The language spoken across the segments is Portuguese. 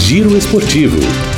Giro Esportivo.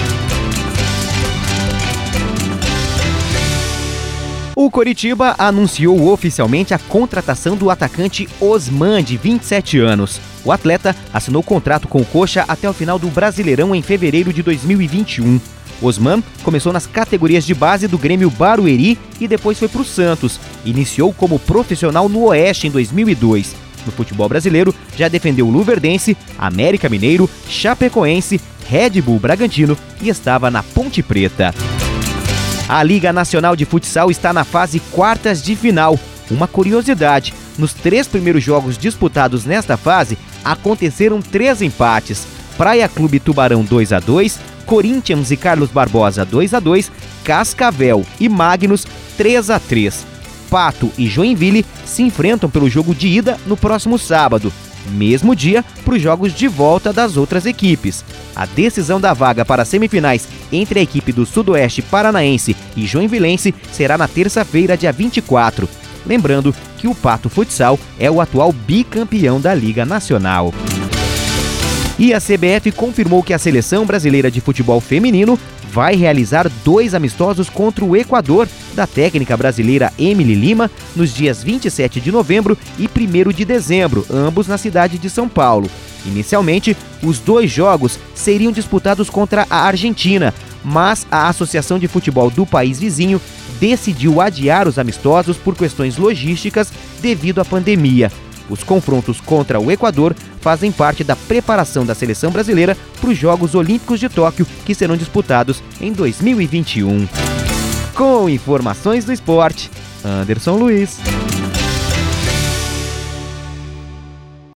O Coritiba anunciou oficialmente a contratação do atacante Osman, de 27 anos. O atleta assinou contrato com o Coxa até o final do Brasileirão em fevereiro de 2021. Osman começou nas categorias de base do Grêmio Barueri e depois foi para o Santos. Iniciou como profissional no Oeste em 2002. No futebol brasileiro, já defendeu o Luverdense, América Mineiro, Chapecoense, Red Bull Bragantino e estava na Ponte Preta. A Liga Nacional de Futsal está na fase quartas de final. Uma curiosidade, nos 3 primeiros jogos disputados nesta fase, aconteceram 3 empates. Praia Clube Tubarão 2-2, Corinthians e Carlos Barbosa 2-2, Cascavel e Magnus 3-3. Pato e Joinville se enfrentam pelo jogo de ida no próximo sábado, mesmo dia para os jogos de volta das outras equipes. A decisão da vaga para as semifinais entre a equipe do Sudoeste Paranaense e Joinvilense será na terça-feira, dia 24. Lembrando que o Pato Futsal é o atual bicampeão da Liga Nacional. E a CBF confirmou que a Seleção Brasileira de Futebol Feminino vai realizar 2 amistosos contra o Equador, da técnica brasileira Emily Lima, nos dias 27 de novembro e 1º de dezembro, ambos na cidade de São Paulo. Inicialmente, os 2 jogos seriam disputados contra a Argentina, mas a Associação de Futebol do país vizinho decidiu adiar os amistosos por questões logísticas devido à pandemia. Os confrontos contra o Equador fazem parte da preparação da seleção brasileira para os Jogos Olímpicos de Tóquio, que serão disputados em 2021. Com informações do esporte, Anderson Luiz.